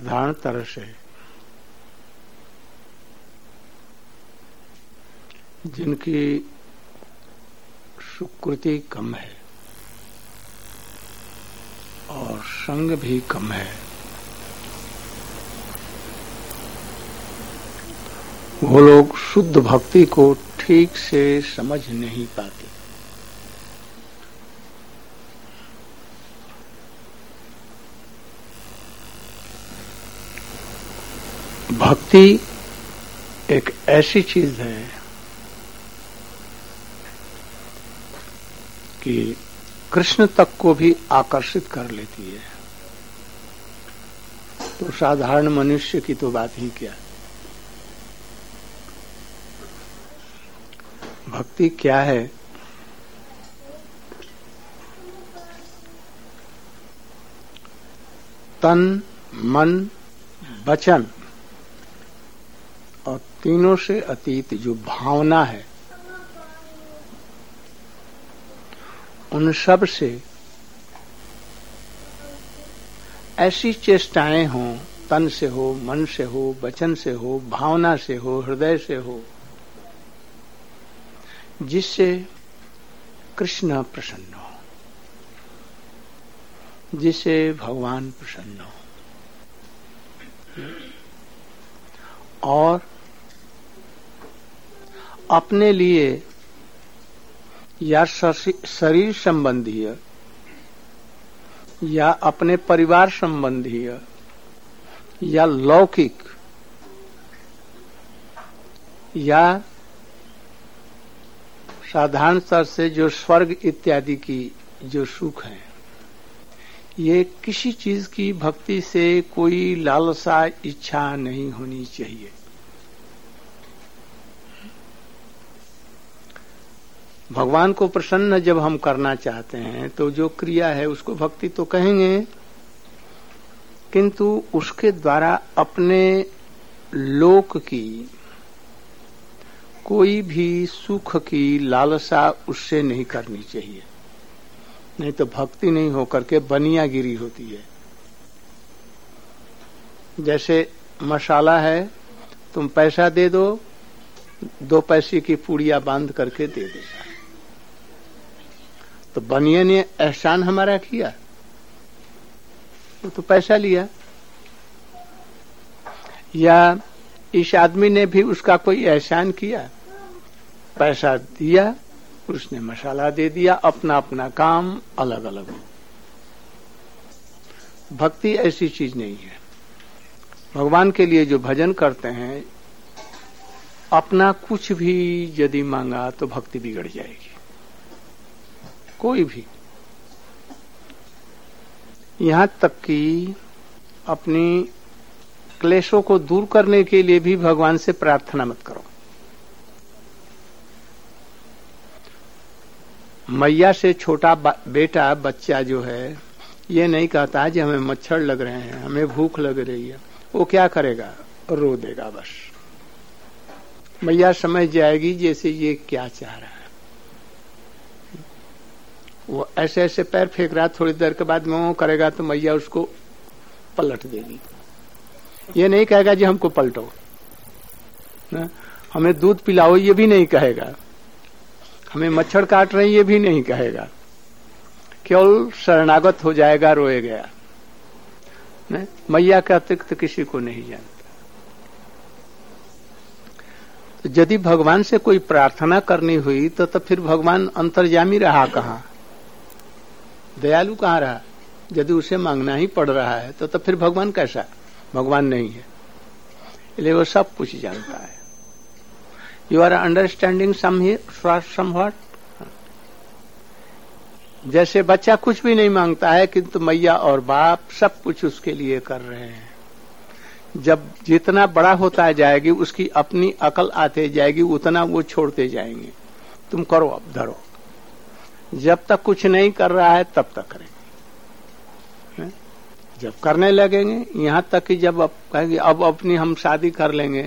साधारण तरह से जिनकी सुकृति कम है और संग भी कम है, वो लोग शुद्ध भक्ति को ठीक से समझ नहीं पाते। भक्ति एक ऐसी चीज है कि कृष्ण तक को भी आकर्षित कर लेती है, तो साधारण मनुष्य की तो बात ही क्या। भक्ति क्या है? तन, मन, वचन और तीनों से अतीत जो भावना है, उन सब से ऐसी चेष्टाएं हों, तन से हो, मन से हो, वचन से हो, भावना से हो, हृदय से हो, जिससे कृष्ण प्रसन्न हो, जिससे भगवान प्रसन्न हो, और अपने लिए या शरीर संबंधीय या अपने परिवार संबंधीय या लौकिक या साधारण स्तर से जो स्वर्ग इत्यादि की जो सुख है, ये किसी चीज की भक्ति से कोई लालसा इच्छा नहीं होनी चाहिए। भगवान को प्रसन्न जब हम करना चाहते हैं तो जो क्रिया है उसको भक्ति तो कहेंगे, किंतु उसके द्वारा अपने लोक की कोई भी सुख की लालसा उससे नहीं करनी चाहिए, नहीं तो भक्ति नहीं होकर के बनियागिरी होती है। जैसे मसाला है, तुम पैसा दे दो, 2 पैसे की पूड़िया बांध करके दे देगा, तो बनिया ने एहसान हमारा किया, वो तो पैसा लिया। या इस आदमी ने भी उसका कोई एहसान किया, पैसा दिया, उसने मसाला दे दिया, अपना अपना काम अलग अलग हो। भक्ति ऐसी चीज नहीं है। भगवान के लिए जो भजन करते हैं, अपना कुछ भी यदि मांगा तो भक्ति बिगड़ जाएगी। कोई भी, यहां तक कि अपनी क्लेशों को दूर करने के लिए भी भगवान से प्रार्थना मत करो। मैया से छोटा बेटा बच्चा जो है, ये नहीं कहता कि हमें मच्छर लग रहे हैं, हमें भूख लग रही है। वो क्या करेगा? रो देगा बस। मैया समझ जाएगी जैसे ये क्या चाह रहा है। वो ऐसे ऐसे पैर फेंक रहा, थोड़ी देर के बाद में वो करेगा तो मैया उसको पलट देगी। ये नहीं कहेगा जी हमको पलटो, हमें दूध पिलाओ, ये भी नहीं कहेगा। हमें मच्छर काट रहे, ये भी नहीं कहेगा। केवल शरणागत हो जाएगा, रोए गया। मैया के अतिरिक्त किसी को नहीं जानता। तो यदि भगवान से कोई प्रार्थना करनी हुई तो फिर भगवान अंतर्यामी रहा कहां? दयालु कहां रहा? यदि उसे मांगना ही पड़ रहा है तो फिर भगवान कैसा? भगवान नहीं है, इसलिए वो सब कुछ जानता है। You are understanding somewhat? जैसे बच्चा कुछ भी नहीं मांगता है, किंतु मैया और बाप सब कुछ उसके लिए कर रहे हैं। जब जितना बड़ा होता जाएगी, उसकी अपनी अकल आते जाएगी, उतना वो छोड़ते जाएंगे। तुम करो, अब धरो। जब तक कुछ नहीं कर रहा है तब तक करेंगे। जब करने लगेंगे, यहां तक कि जब कहेंगे अब अपनी हम शादी कर लेंगे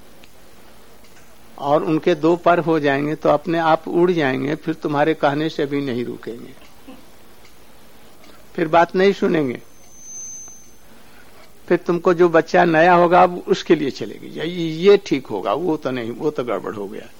और उनके 2 पर हो जाएंगे तो अपने आप उड़ जाएंगे, फिर तुम्हारे कहने से भी नहीं रुकेंगे, फिर बात नहीं सुनेंगे। फिर तुमको जो बच्चा नया होगा उसके लिए चलेगी, ये ठीक होगा, वो तो नहीं, वो तो गड़बड़ हो गया।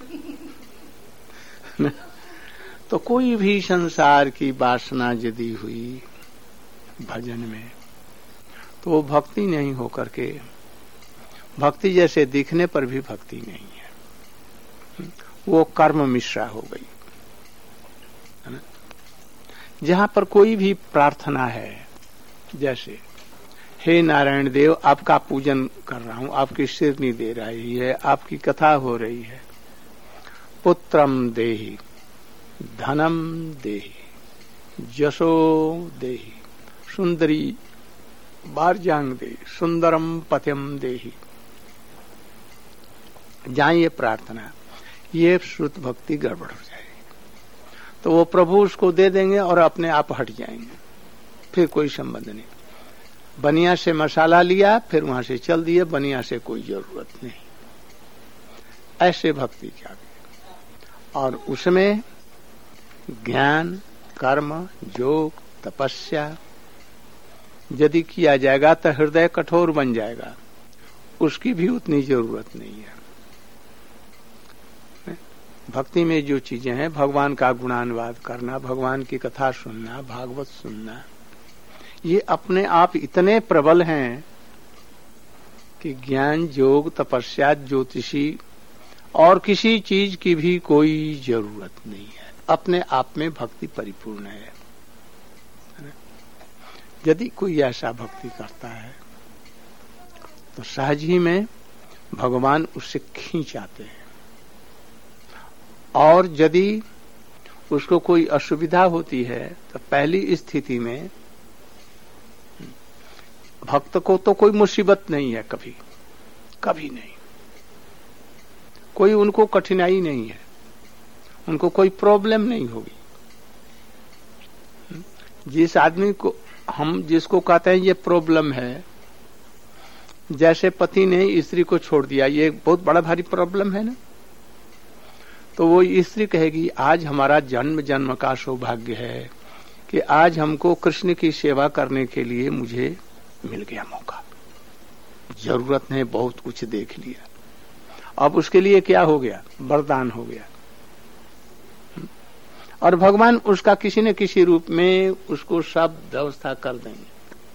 तो कोई भी संसार की वासना यदि हुई भजन में, तो वो भक्ति नहीं हो करके, भक्ति जैसे दिखने पर भी भक्ति नहीं है, वो कर्म मिश्रा हो गई, है ना। जहां पर कोई भी प्रार्थना है, जैसे हे नारायण देव, आपका पूजन कर रहा हूं, आपकी शिरनी दे रही है, आपकी कथा हो रही है, पुत्रम देहि, धनम देहि, यशो देहि, सुंदरी बारजांग देहि, सुंदरम पथ्यम देहि, जहां ये प्रार्थना, ये शुद्ध भक्ति गड़बड़ हो जाएगी, तो वो प्रभु उसको दे देंगे और अपने आप हट जाएंगे, फिर कोई संबंध नहीं। बनिया से मसाला लिया, फिर वहां से चल दिए, बनिया से कोई जरूरत नहीं, ऐसे भक्ति क्या। और उसमें ज्ञान, कर्म, योग, तपस्या यदि किया जाएगा तो हृदय कठोर बन जाएगा, उसकी भी उतनी जरूरत नहीं है। भक्ति में जो चीजें हैं, भगवान का गुणानुवाद करना, भगवान की कथा सुनना, भागवत सुनना, ये अपने आप इतने प्रबल हैं कि ज्ञान, योग, तपस्या, ज्योतिषी और किसी चीज की भी कोई जरूरत नहीं है, अपने आप में भक्ति परिपूर्ण है। यदि कोई ऐसा भक्ति करता है तो सहज ही में भगवान उससे खींच आते हैं, और यदि उसको कोई असुविधा होती है तो पहली स्थिति में भक्त को तो कोई मुसीबत नहीं है, कभी कभी नहीं, कोई उनको कठिनाई नहीं है, उनको कोई प्रॉब्लम नहीं होगी। जिस आदमी को हम जिसको कहते हैं ये प्रॉब्लम है, जैसे पति ने स्त्री को छोड़ दिया, ये बहुत बड़ा भारी प्रॉब्लम है ना, तो वो स्त्री कहेगी आज हमारा जन्म जन्म का सौभाग्य है कि आज हमको कृष्ण की सेवा करने के लिए मुझे मिल गया मौका, जरूरत नहीं, बहुत कुछ देख लिया, अब उसके लिए क्या हो गया, वरदान हो गया, और भगवान उसका किसी न किसी रूप में उसको सब व्यवस्था कर देंगे।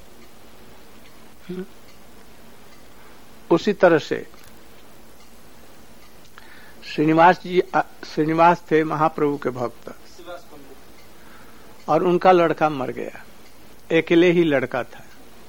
उसी तरह से श्रीनिवास थे महाप्रभु के भक्त, और उनका लड़का मर गया, अकेले ही लड़का था,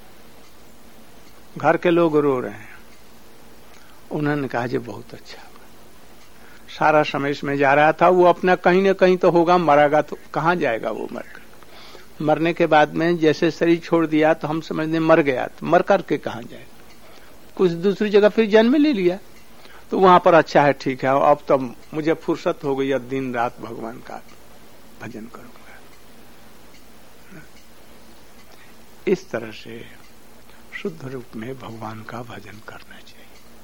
घर के लोग रो रहे हैं। उन्होंने कहा जी बहुत अच्छा, सारा समय इसमें जा रहा था, वो अपना कहीं न कहीं तो होगा, मरेगा तो कहाँ जाएगा वो, मरने के बाद में जैसे शरीर छोड़ दिया तो हम समझने मर गया, तो मर करके कहाँ जाएगा, कुछ दूसरी जगह फिर जन्म ले लिया, तो वहां पर अच्छा है, ठीक है, अब तो मुझे फुर्सत हो गई, अब दिन रात भगवान का भजन करूंगा। इस तरह से शुद्ध रूप में भगवान का भजन करना चाहिए।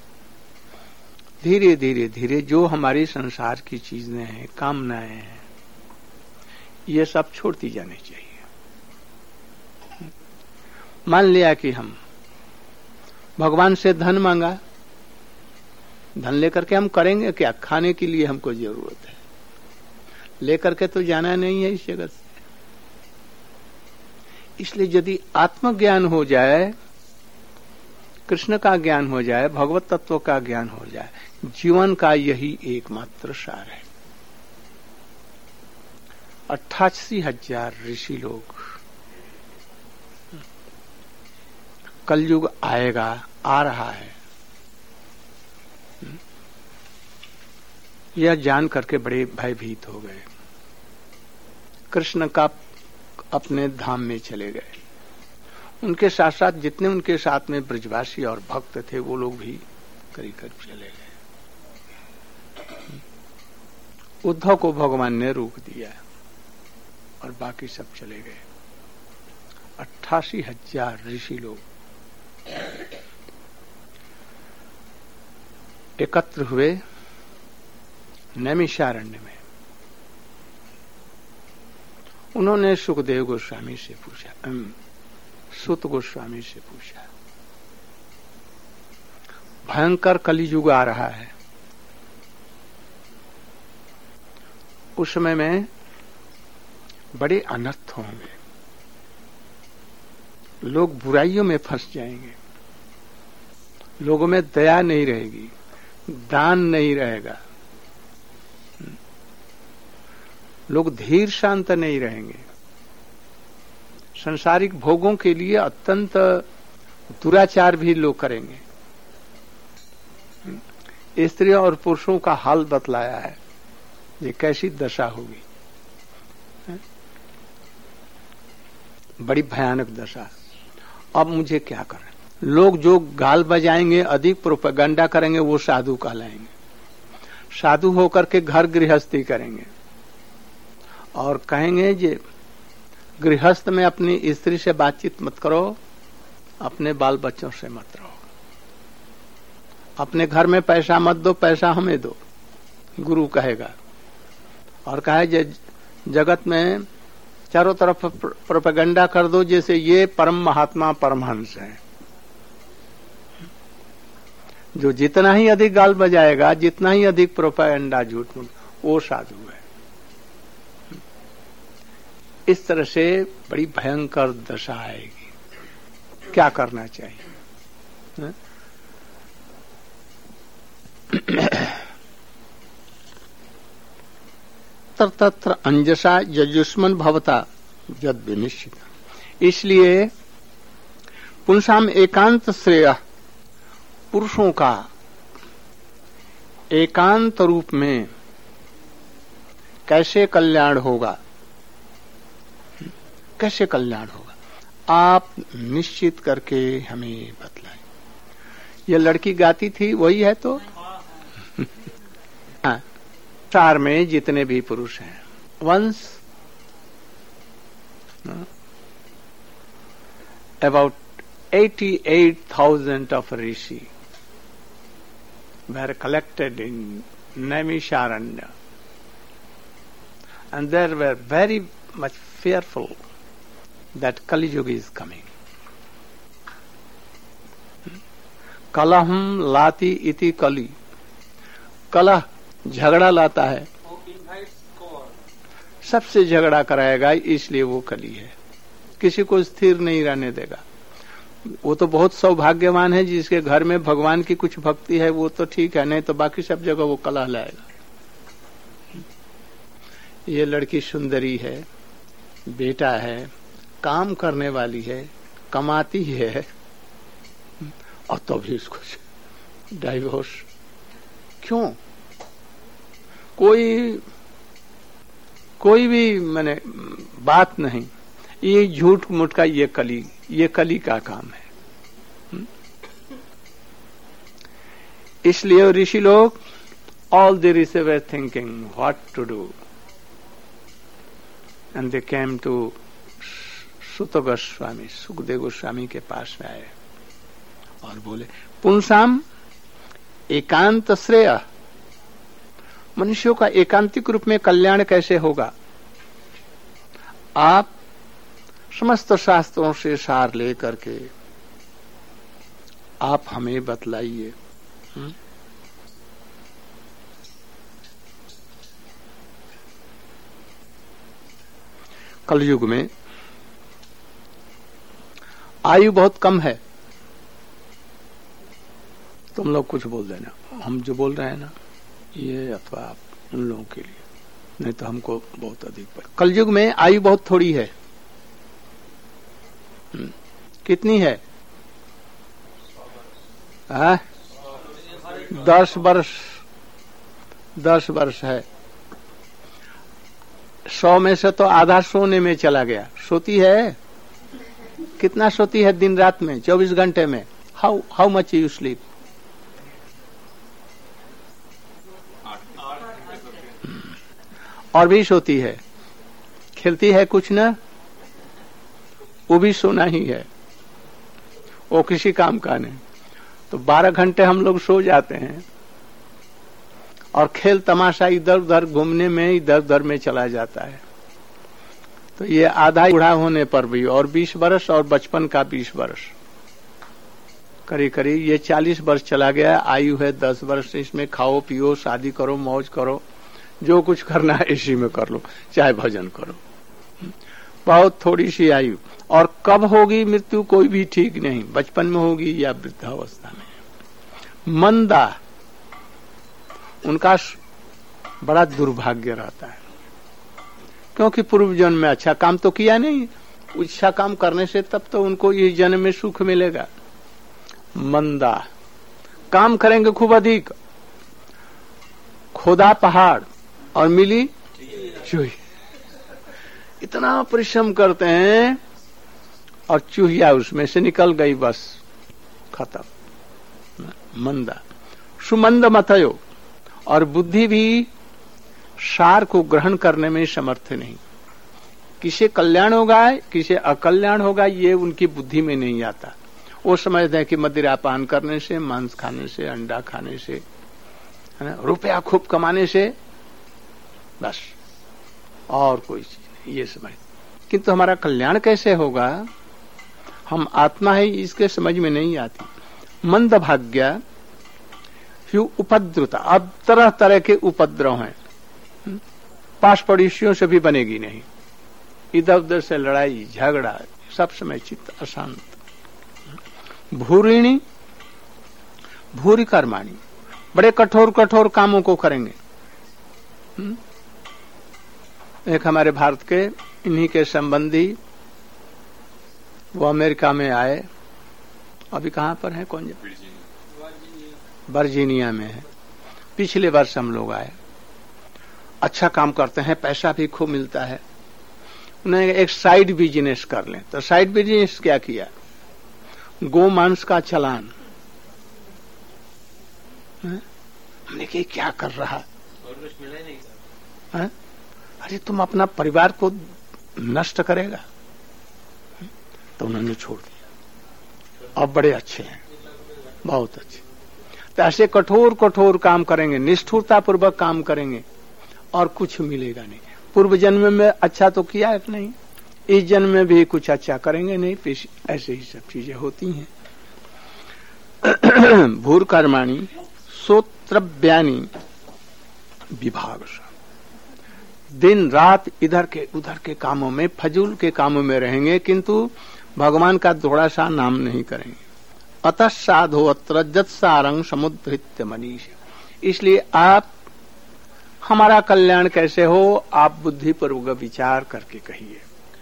धीरे धीरे धीरे जो हमारी संसार की चीजें हैं, कामनाएं हैं, ये सब छोड़ती जानी चाहिए। मान लिया कि हम भगवान से धन मांगा, धन लेकर के हम करेंगे क्या, खाने के लिए हमको जरूरत है, लेकर के तो जाना नहीं है इस जगत से। इसलिए यदि आत्मज्ञान हो जाए, कृष्ण का ज्ञान हो जाए, भगवत तत्व का ज्ञान हो जाए, जीवन का यही एकमात्र सार है। 88,000 ऋषि लोग, कलयुग आएगा, आ रहा है, यह जान करके बड़े भयभीत हो गए, कृष्ण का अपने धाम में चले गए। उनके साथ साथ जितने उनके साथ में ब्रजवासी और भक्त थे वो लोग भी करीब चले गए। उद्धव को भगवान ने रोक दिया और बाकी सब चले गए। 88,000 ऋषि लोग एकत्र हुए नैमिषारण्य में। उन्होंने सुखदेव गोस्वामी से पूछा, सुत गोस्वामी से पूछा, भयंकर कलियुग आ रहा है। उस समय में बड़े अनर्थ होंगे, लोग बुराइयों में फंस जाएंगे, लोगों में दया नहीं रहेगी, दान नहीं रहेगा, लोग धीर शांत नहीं रहेंगे, संसारिक भोगों के लिए अत्यंत दुराचार भी लोग करेंगे। स्त्रियों और पुरुषों का हाल बतलाया है, ये कैसी दशा होगी, बड़ी भयानक दशा। अब मुझे क्या करें? लोग जो गाल बजाएंगे, अधिक प्रोपेगेंडा करेंगे, वो साधु कहलाएंगे। साधु होकर के घर गृहस्थी करेंगे और कहेंगे जे गृहस्थ में अपनी स्त्री से बातचीत मत करो, अपने बाल बच्चों से मत रहो, अपने घर में पैसा मत दो, पैसा हमें दो, गुरु कहेगा। और कहे जे जगत में चारों तरफ प्रोपेगेंडा कर दो जैसे ये परम महात्मा परमहंस है। जो जितना ही अधिक गाल बजाएगा, जितना ही अधिक प्रोपेगेंडा झूठ मूठ, वो साधु है। इस तरह से बड़ी भयंकर दशा आएगी। क्या करना चाहिए? तत्र अंजसा यजुष्मन भवता यद विनिश्चित। इसलिए पुंसाम एकांत श्रेय, पुरुषों का एकांत रूप में कैसे कल्याण होगा, कैसे कल्याण होगा, आप निश्चित करके हमें बतलाएं। ये लड़की गाती थी वही है तो संसार में जितने भी पुरुष हैं, once about 88,000 of rishi were collected in Naimisharanya, and they were very much fearful that Kali Yuga is coming. कलहम लाती इति कली, कलह झगड़ा लाता है, सबसे झगड़ा कराएगा, इसलिए वो कली है। किसी को स्थिर नहीं रहने देगा। वो तो बहुत सौभाग्यवान है जिसके घर में भगवान की कुछ भक्ति है, वो तो ठीक है, नहीं तो बाकी सब जगह वो कलह लाएगा। ये लड़की सुंदरी है, बेटा है, काम करने वाली है, कमाती है, और तो भी इसको डाइवोर्स क्यों? कोई भी माने बात नहीं, ये झूठ मूठ का ये कली का काम है। इसलिए ऋषि लोग all the Rishi were thinking what to do, and they came to सुत गोस्वामी, सुखदेव गोस्वामी के पास में आए और बोले पुंसाम एकांत श्रेय, मनुष्यों का एकांतिक रूप में कल्याण कैसे होगा? आप समस्त शास्त्रों से सार लेकर के आप हमें बतलाइए। कलयुग में आयु बहुत कम है। तुम लोग कुछ बोल देना, हम जो बोल रहे हैं ना ये अथवा आप उन लोगों के लिए, नहीं तो हमको बहुत अधिक पड़े। कलयुग में आयु बहुत थोड़ी है। कितनी है? 10 वर्ष है। 100 में से तो आधा सोने में चला गया। सोती है, कितना सोती है दिन रात में? 24 घंटे में। How much you sleep? और भी सोती है, खेलती है कुछ ना, वो भी सोना ही है, वो किसी काम का नहीं। तो 12 घंटे हम लोग सो जाते हैं और खेल तमाशा इधर उधर घूमने में इधर उधर में चला जाता है। तो ये आधा बूढ़ा होने पर भी, और 20 वर्ष और बचपन का 20 वर्ष, करीब करीब ये 40 वर्ष चला गया, आयु है 10 वर्ष, इसमें खाओ पियो, शादी करो, मौज करो, जो कुछ करना है इसी में कर लो, चाहे भजन करो। बहुत थोड़ी सी आयु, और कब होगी मृत्यु कोई भी ठीक नहीं, बचपन में होगी या वृद्धावस्था में। मंदा, उनका बड़ा दुर्भाग्य रहता है, क्योंकि पूर्व जन्म में अच्छा काम तो किया नहीं, अच्छा काम करने से तब तो उनको इस जन्म में सुख मिलेगा। मंदा, काम करेंगे खूब अधिक, खोदा पहाड़ और मिली चूही, इतना परिश्रम करते हैं और चूहिया उसमें से निकल गई, बस खत्म। मंदा। सुमंद मतयो, और बुद्धि भी सार को ग्रहण करने में समर्थ नहीं, किसे कल्याण होगा किसे अकल्याण होगा ये उनकी बुद्धि में नहीं आता। वो समझते हैं कि मदिरा पान करने से, मांस खाने से, अंडा खाने से, है ना, रुपया खूब कमाने से, बस और कोई चीज नहीं, ये समझ। किंतु हमारा कल्याण कैसे होगा, हम आत्मा है, इसके समझ में नहीं आती। मंद भाग्य उपद्रुता, अब तरह तरह के उपद्रव हैं, पास पड़ोसियों से भी बनेगी नहीं, इधर उधर से लड़ाई झगड़ा, सब समय चित्त अशांत। भूरिणी भूरि कर्माणी, बड़े कठोर कठोर कामों को करेंगे। एक हमारे भारत के इन्हीं के संबंधी, वो अमेरिका में आए, अभी कहां पर है, कौन वर्जीनिया में है, पिछले वर्ष हम लोग आए। अच्छा काम करते हैं, पैसा भी खूब मिलता है, उन्हें एक साइड बिजनेस कर लें। तो साइड बिजनेस क्या किया, गो मांस का चलान। हमने कहा क्या कर रहा है, अरे तुम अपना परिवार को नष्ट करेगा। तो उन्होंने छोड़ दिया, अब बड़े अच्छे हैं, बहुत अच्छे। तो ऐसे कठोर कठोर काम करेंगे, निष्ठुरता पूर्वक काम करेंगे और कुछ मिलेगा नहीं। पूर्व जन्म में अच्छा तो किया है नहीं, इस जन्म में भी कुछ अच्छा करेंगे नहीं, ऐसे ही सब चीजें होती हैं। भूर कर्माणी सोत्रव्यानी विभाग, दिन रात इधर के उधर के कामों में, फजूल के कामों में रहेंगे, किंतु भगवान का थोड़ा सा नाम नहीं करेंगे। अतः साधो अत्र जत्सारंग समुद्धृत्य मनीष, इसलिए आप हमारा कल्याण कैसे हो, आप बुद्धिपूर्वक विचार करके कहिए।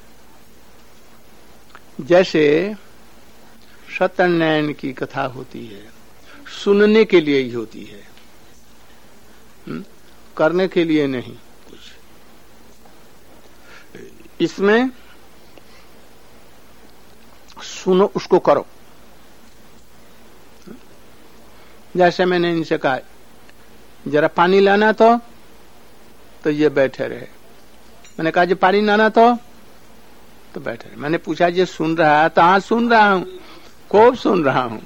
जैसे सत्यनारायण की कथा होती है, सुनने के लिए ही होती है, करने के लिए नहीं कुछ। इसमें सुनो, उसको करो। जैसे मैंने इनसे कहा जरा पानी लाना, तो ये बैठे रहे। मैंने कहा जो पानी लाना तो बैठे रहे। मैंने पूछा ये सुन रहा है, तो हाँ सुन रहा हूं, खूब सुन रहा हूं।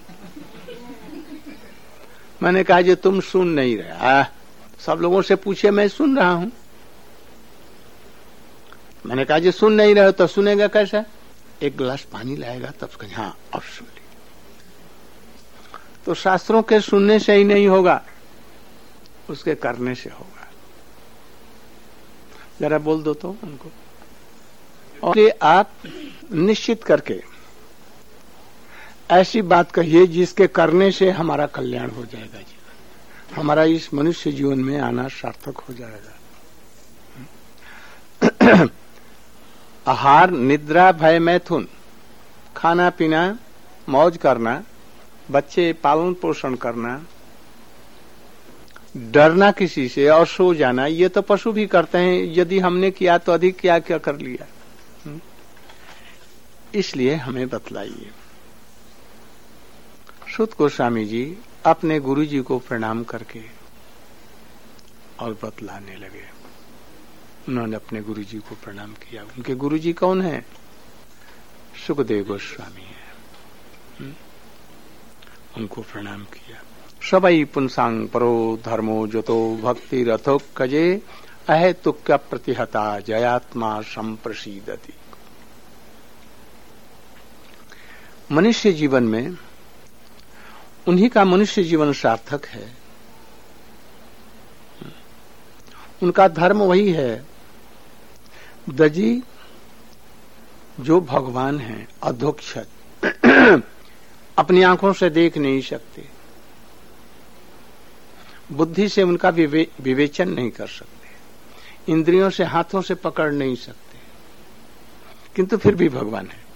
मैंने कहा जो तुम सुन नहीं रहे, सब लोगों से पूछे, मैं सुन रहा हूं। मैंने कहा जो सुन नहीं रहे तो सुनेगा कैसे, एक गिलास पानी लाएगा तब कहें हाँ अब सुन ली। तो शास्त्रों के सुनने से ही नहीं होगा, उसके करने से होगा। जरा बोल दो तो उनको। और आप निश्चित करके ऐसी बात कहिए जिसके करने से हमारा कल्याण हो जाएगा, जीवन हमारा इस मनुष्य जीवन में आना सार्थक हो जाएगा। आहार, निद्रा, भय, मैथुन, खाना पीना, मौज करना, बच्चे पालन पोषण करना, डरना किसी से और सो जाना, ये तो पशु भी करते हैं। यदि हमने किया तो अधिक क्या क्या कर लिया। इसलिए हमें बतलाइए। सुत गोस्वामी जी अपने गुरुजी को प्रणाम करके और बतलाने लगे। उन्होंने अपने गुरुजी को प्रणाम किया। उनके गुरुजी कौन है? सुखदेव गोस्वामी है। उनको प्रणाम किया। सबई पुंसांग परो धर्मो जतो भक्ति रथो कजे अहेतुक्य प्रतिहता जयात्मा संप्रसीदति। मनुष्य जीवन में उन्हीं का मनुष्य जीवन सार्थक है। उनका धर्म वही है। दजी जो भगवान हैं अधोक्षज, अपनी आंखों से देख नहीं सकते, बुद्धि से उनका विवेचन नहीं कर सकते, इंद्रियों से हाथों से पकड़ नहीं सकते, किंतु फिर भी भगवान है।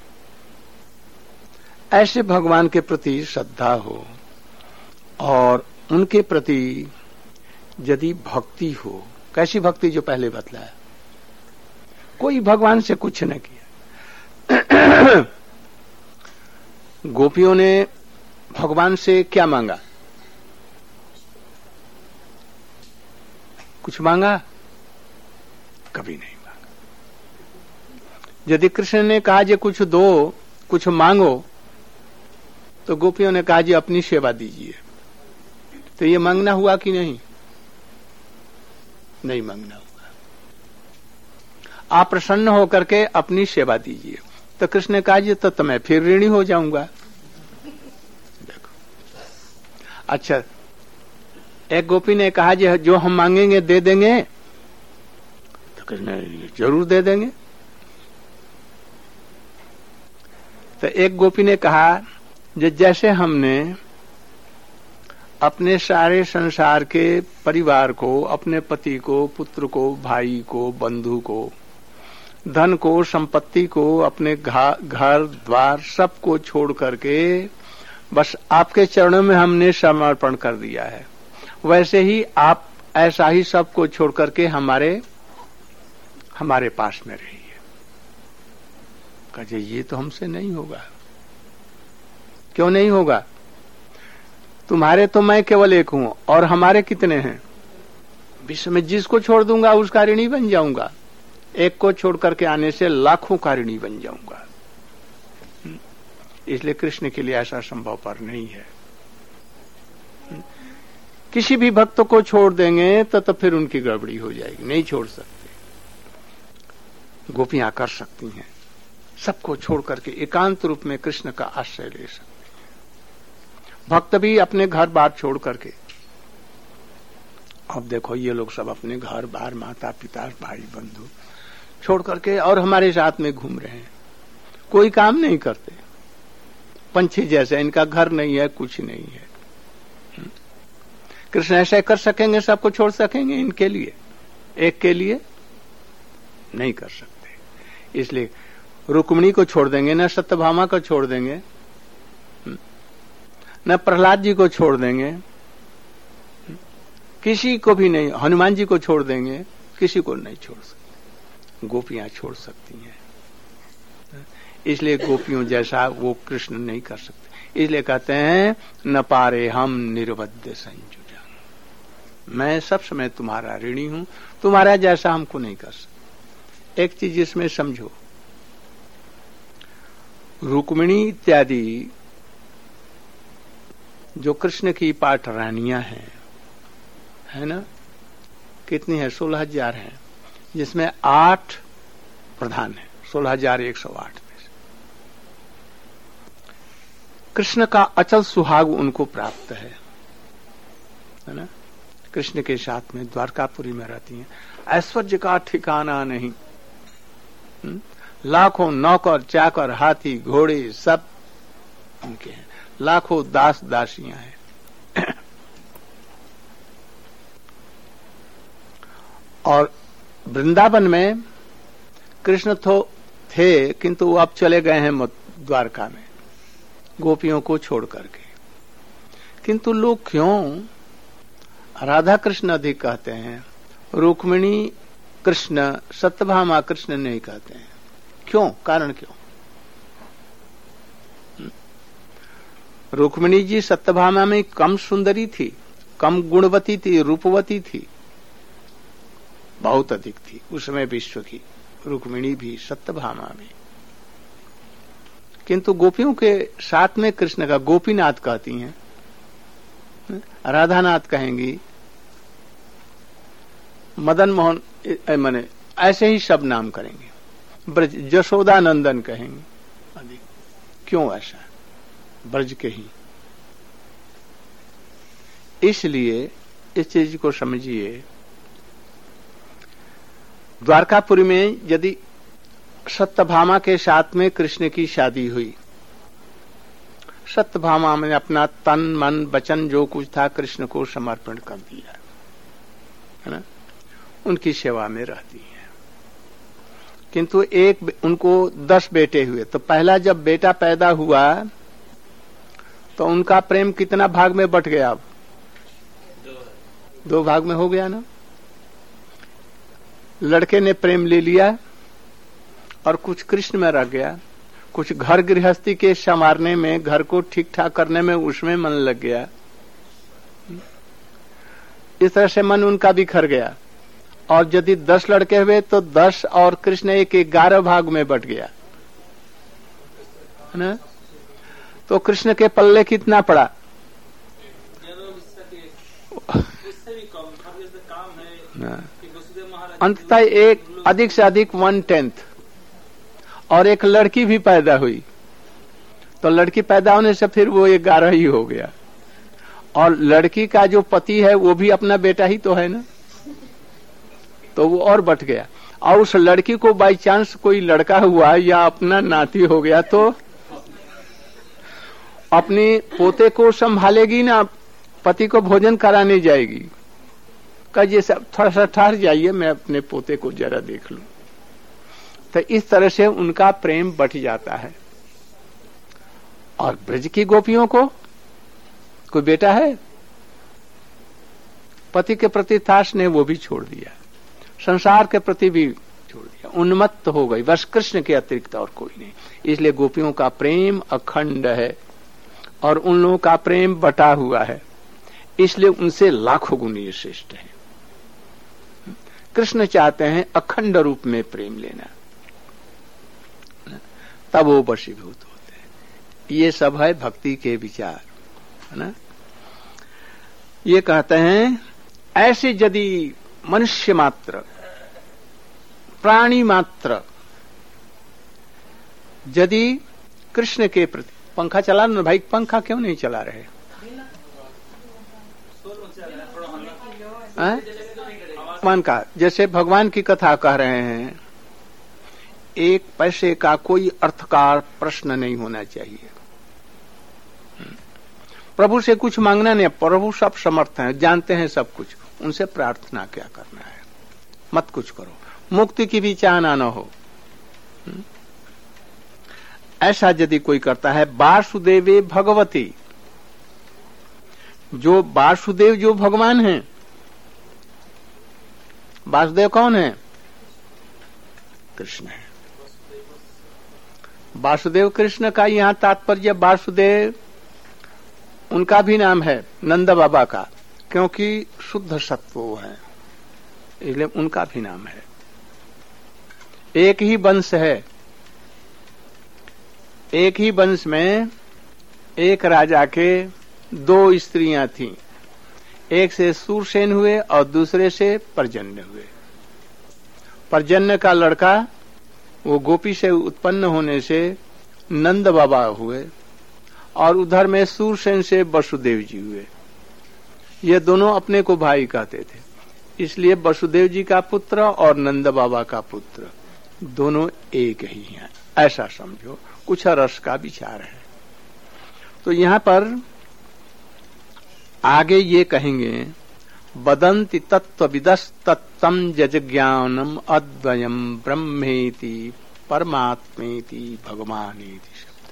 ऐसे भगवान के प्रति श्रद्धा हो और उनके प्रति यदि भक्ति हो, कैसी भक्ति? जो पहले बतलाया, कोई भगवान से कुछ न किया। गोपियों ने भगवान से क्या मांगा? कुछ मांगा? कभी नहीं मांगा। यदि कृष्ण ने कहा जी कुछ दो, कुछ मांगो, तो गोपियों ने कहा जी अपनी सेवा दीजिए। तो ये मांगना हुआ कि नहीं? नहीं मांगना हुआ। आप प्रसन्न होकर के अपनी सेवा दीजिए। तो कृष्ण ने कहा जी तो मैं फिर ऋणी हो जाऊंगा। देखो, अच्छा, एक गोपी ने कहा जी जो हम मांगेंगे दे देंगे, तो कृष्ण जरूर दे देंगे। तो एक गोपी ने कहा जैसे हमने अपने सारे संसार के परिवार को, अपने पति को, पुत्र को, भाई को, बंधु को, धन को, संपत्ति को, अपने घर द्वार सबको छोड़ करके बस आपके चरणों में हमने समर्पण कर दिया है, वैसे ही आप ऐसा ही सबको छोड़ करके हमारे पास में रहिए। कहे ये तो हमसे नहीं होगा। क्यों नहीं होगा? तुम्हारे तो मैं केवल एक हूं और हमारे कितने हैं? विश्व में जिसको छोड़ दूंगा उसका ऋणी बन जाऊंगा। एक को छोड़ करके आने से लाखों का ऋणी बन जाऊंगा। इसलिए कृष्ण के लिए ऐसा संभव पर नहीं है। किसी भी भक्त को छोड़ देंगे तो फिर उनकी गड़बड़ी हो जाएगी, नहीं छोड़ सकते। गोपियां कर सकती हैं, सबको छोड़ करके एकांत रूप में कृष्ण का आश्रय ले सकते हैं। भक्त भी अपने घर बार छोड़ करके, अब देखो ये लोग सब अपने घर बार, माता पिता, भाई बंधु छोड़ करके और हमारे साथ में घूम रहे हैं, कोई काम नहीं करते, पंछी जैसे। इनका घर नहीं है, कुछ नहीं है। कृष्ण ऐसा कर सकेंगे, सबको छोड़ सकेंगे इनके लिए? एक के लिए नहीं कर सकते। इसलिए रुक्मिणी को छोड़ देंगे, न सत्यभामा को छोड़ देंगे, न प्रहलाद जी को छोड़ देंगे, किसी को भी नहीं। हनुमान जी को छोड़ देंगे, किसी को नहीं छोड़ सकते। गोपियां छोड़ सकती हैं। इसलिए गोपियों जैसा वो कृष्ण नहीं कर सकते। इसलिए कहते हैं न पारे हम निर्बद्ध संजुजा, मैं सब समय तुम्हारा ऋणी हूं, तुम्हारा जैसा हमको नहीं कर सकते। एक चीज इसमें समझो, रुक्मिणी इत्यादि जो कृष्ण की पाठ रानियां हैं, है ना, कितनी है? 16,000 हैं, जिसमें 8 प्रधान है। 16,108 में से कृष्ण का अचल सुहाग उनको प्राप्त है ना। कृष्ण के साथ में द्वारकापुरी में रहती हैं। ऐश्वर्य का ठिकाना नहीं। लाखों नौकर चाकर, हाथी घोड़े सब उनके हैं। लाखों दास दासियां हैं। और वृंदावन में कृष्ण तो थे, किंतु वो अब चले गए हैं द्वारका में गोपियों को छोड़ करके। किंतु लोग क्यों राधा कृष्ण अधिक कहते हैं, रुक्मिणी कृष्ण, सत्यभामा कृष्ण नहीं कहते हैं? क्यों? कारण क्यों? रुक्मिणी जी सत्यभामा में कम सुंदरी थी, कम गुणवती थी, रूपवती थी, बहुत अधिक थी उसमें विश्व की रुक्मिणी भी, सत्यभामा भी। किंतु गोपियों के साथ में कृष्ण का गोपीनाथ कहती हैं, राधानाथ कहेंगी, मदन मोहन माने ऐसे ही सब नाम करेंगे, ब्रज जशोदा नंदन कहेंगे। क्यों ऐसा? ब्रज के ही इसलिए इस चीज को समझिए, द्वारकापुरी में यदि सत्यभामा के साथ में कृष्ण की शादी हुई, सत्यभामा ने अपना तन मन वचन जो कुछ था कृष्ण को समर्पण कर दिया, है ना, उनकी सेवा में रहती है। किंतु उनको 10 बेटे हुए, तो पहला जब बेटा पैदा हुआ तो उनका प्रेम कितना भाग में बट गया? अब 2 भाग में हो गया ना। लड़के ने प्रेम ले लिया और कुछ कृष्ण में रह गया, कुछ घर गृहस्थी के संवारने में, घर को ठीक ठाक करने में उसमें मन लग गया। इस तरह से मन उनका बिखर गया। और यदि 10 लड़के हुए तो 10 और कृष्ण एक 11 भाग में बट गया, है ना। तो कृष्ण के पल्ले कितना पड़ा? अंततः एक अधिक से अधिक 1/10 और एक लड़की भी पैदा हुई, तो लड़की पैदा होने से फिर वो 11 ही हो गया। और लड़की का जो पति है वो भी अपना बेटा ही तो है ना, तो वो और बट गया। और उस लड़की को बाई चांस कोई लड़का हुआ या अपना नाती हो गया तो अपने पोते को संभालेगी ना, पति को भोजन कराने जाएगी, कहिए सब थोड़ा सा ठहर जाइए, मैं अपने पोते को जरा देख लूं। तो इस तरह से उनका प्रेम बढ़ जाता है। और ब्रज की गोपियों को कोई बेटा है, पति के प्रति था स्नेह वो भी छोड़ दिया, संसार के प्रति भी छोड़ दिया, उन्मत्त हो गई, बस कृष्ण के अतिरिक्त और कोई नहीं। इसलिए गोपियों का प्रेम अखंड है और उन लोगों का प्रेम बटा हुआ है, इसलिए उनसे लाखों गुण ये श्रेष्ठ है। कृष्ण चाहते हैं अखंड रूप में प्रेम लेना, तब वो वशीभूत होते हैं। ये सब है भक्ति के विचार, है ना। ये कहते हैं ऐसे यदि मनुष्य मात्र, प्राणी मात्र यदि कृष्ण के प्रति, पंखा चला ना भाई, पंखा क्यों नहीं चला रहे? भगवान का, जैसे भगवान की कथा कह रहे हैं, 1 पैसे का कोई अर्थकार प्रश्न नहीं होना चाहिए। प्रभु से कुछ मांगना नहीं, प्रभु सब समर्थ हैं, जानते हैं सब कुछ, उनसे प्रार्थना क्या करना है, मत कुछ करो, मुक्ति की भी चाहना न हो। ऐसा यदि कोई करता है, वासुदेवे भगवती, जो वासुदेव जो भगवान हैं, वासुदेव कौन है? कृष्ण है। वासुदेव कृष्ण का यहां तात्पर्य, वासुदेव उनका भी नाम है, नंद बाबा का, क्योंकि शुद्ध सत्व है, इसलिए उनका भी नाम है। एक ही वंश है, एक ही वंश में एक राजा के 2 स्त्रियां थीं, एक से सूरसेन हुए और दूसरे से पर्जन्य हुए। पर्जन्य का लड़का वो गोपी से उत्पन्न होने से नंद बाबा हुए, और उधर में सूरसेन से वसुदेव जी हुए। ये दोनों अपने को भाई कहते थे, इसलिए वसुदेव जी का पुत्र और नंद बाबा का पुत्र दोनों एक ही हैं, ऐसा समझो। कुछ रस का विचार है। तो यहां पर आगे ये कहेंगे, वदन्ति तत्त्वविदस् तत्तं जज्ञानम अद्वयम ब्रह्मेति परमात्मेति भगवानेति शब्द।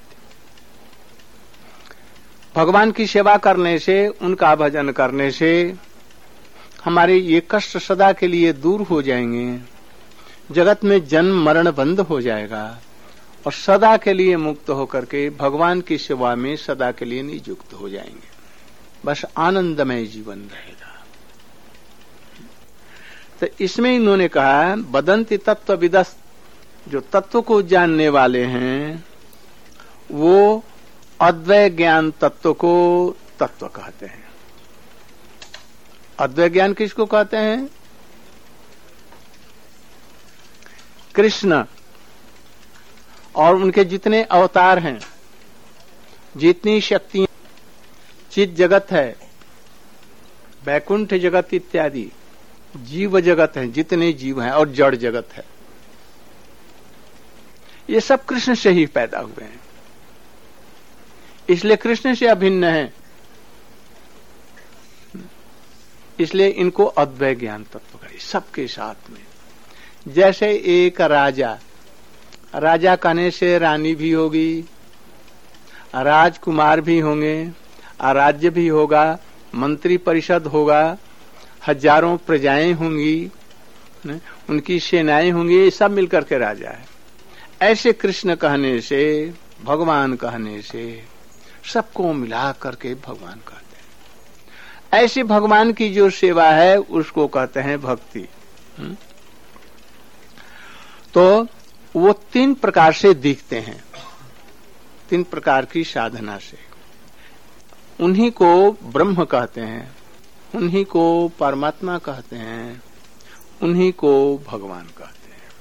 भगवान की सेवा करने से, उनका भजन करने से हमारे ये कष्ट सदा के लिए दूर हो जाएंगे, जगत में जन्म मरण बंद हो जाएगा और सदा के लिए मुक्त होकर के भगवान की सेवा में सदा के लिए नियुक्त हो जाएंगे। बस आनंदमय जीवन रहेगा। तो इसमें इन्होंने कहा, वदन्ति तत्त्वविदस्, जो तत्व को जानने वाले हैं वो अद्वय ज्ञान तत्व को तत्व कहते हैं। अद्वय ज्ञान किसको कहते हैं? कृष्ण और उनके जितने अवतार हैं, जितनी शक्तियां, चित जगत है, वैकुंठ जगत इत्यादि जीव जगत है, जितने जीव हैं, और जड़ जगत है, ये सब कृष्ण से ही पैदा हुए हैं, इसलिए कृष्ण से अभिन्न है, इसलिए इनको अद्वैत ज्ञान तत्व करे सबके साथ में। जैसे एक राजा, राजा कहने से रानी भी होगी, राजकुमार भी होंगे, राज्य भी होगा, मंत्री परिषद होगा, हजारों प्रजाएं होंगी, उनकी सेनाएं होंगी, ये सब मिलकर के राजा है। ऐसे कृष्ण कहने से, भगवान कहने से सबको मिला करके भगवान कहते हैं। ऐसे भगवान की जो सेवा है उसको कहते हैं भक्ति। तो वो 3 प्रकार से दिखते हैं, 3 प्रकार की साधना से। उन्हीं को ब्रह्म कहते हैं, उन्हीं को परमात्मा कहते हैं, उन्हीं को भगवान कहते हैं।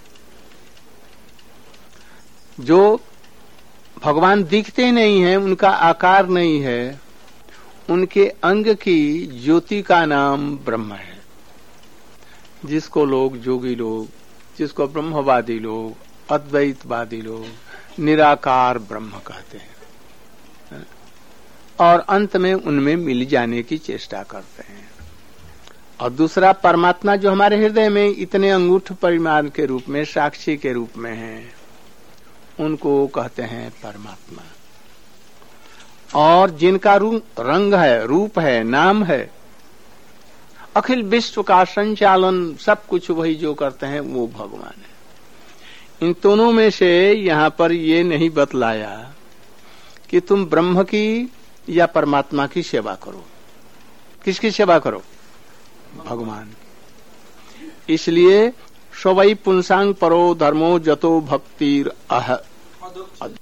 जो भगवान दिखते नहीं हैं, उनका आकार नहीं है, उनके अंग की ज्योति का नाम ब्रह्म है, जिसको लोग जोगी लोग, जिसको ब्रह्मवादी लोग, अद्वैतवादी लोग निराकार ब्रह्म कहते हैं, और अंत में उनमें मिल जाने की चेष्टा करते हैं। और दूसरा परमात्मा जो हमारे हृदय में इतने अंगूठ परिमाण के रूप में, साक्षी के रूप में है, उनको कहते हैं परमात्मा। और जिनका रंग है, रूप है, नाम है, अखिल विश्व का संचालन सब कुछ वही जो करते हैं वो भगवान है। इन दोनों में से यहाँ पर ये नहीं बतलाया कि तुम ब्रह्म की या परमात्मा की सेवा करो। किसकी सेवा करो? भगवान। इसलिए सवै पुंसांग परो धर्मो जतो भक्तिर अध।